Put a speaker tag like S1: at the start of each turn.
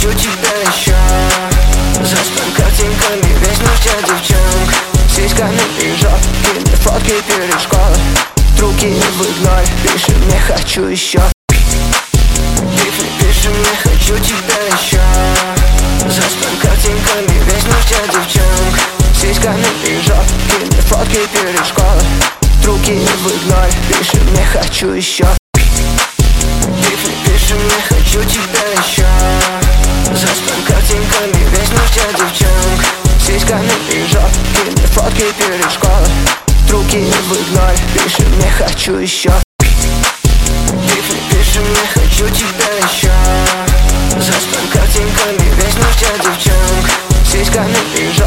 S1: хочу тебя еще. Заспан картинками, весь нуждя девчонок, сиськами и жопкими, фотки перед школой. Руки вдоль, пиши мне хочу еще. Пиши мне хочу тебя еще. Заспан картинками, весь нуждя девчонок, сиськами и жопкими, фотки перед школой. Руки вдоль, пиши мне хочу еще. Пиши мне хочу тебя еще. Заспан картинками, весь нуждя девчонок, сиськами и жопкими, фотки перед школой. Руки вдоль, пиши мне хочу еще. Пиши мне хочу тебя еще. Заспан картинками, весь нуждя девчонок, сиськами